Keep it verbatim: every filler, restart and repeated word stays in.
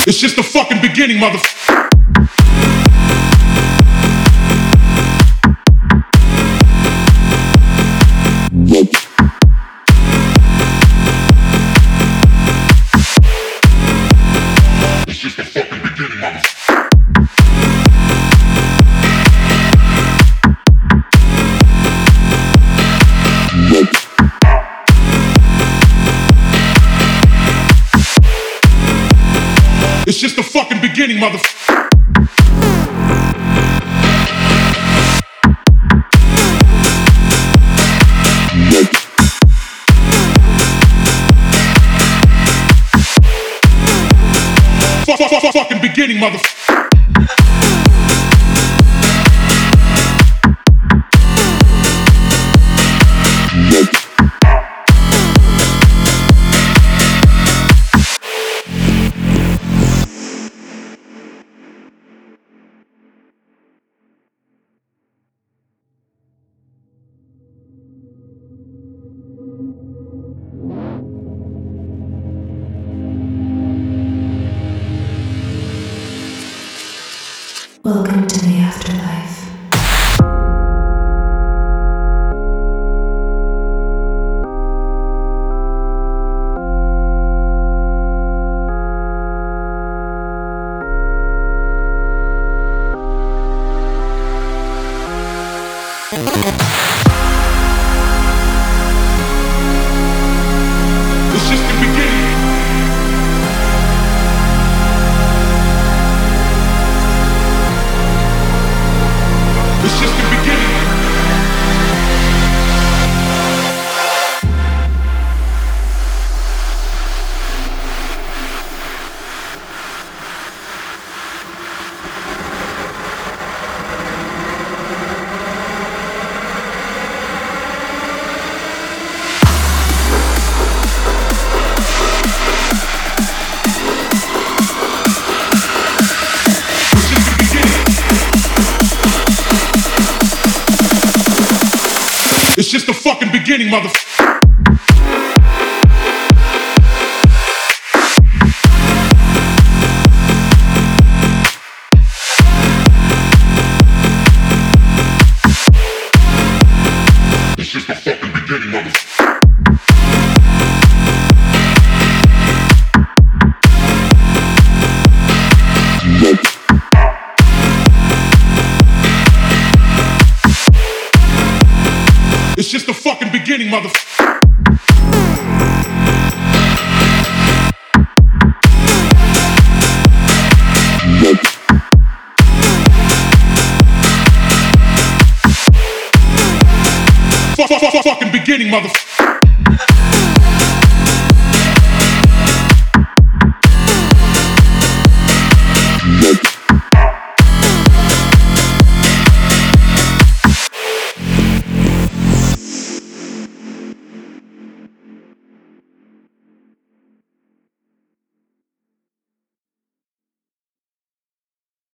It's just the fucking beginning, motherfucker. It's just the fucking beginning, motherfucker. It's just the fucking beginning, motherfucker. Fucking beginning, motherfucker. Welcome to the afterlife. It's just the beginning. It's just the beginning. It's just the fucking beginning, motherfucker. It's just the fucking beginning, motherfucker. It's just the fucking beginning, motherfucker. Fucking beginning, motherfucker.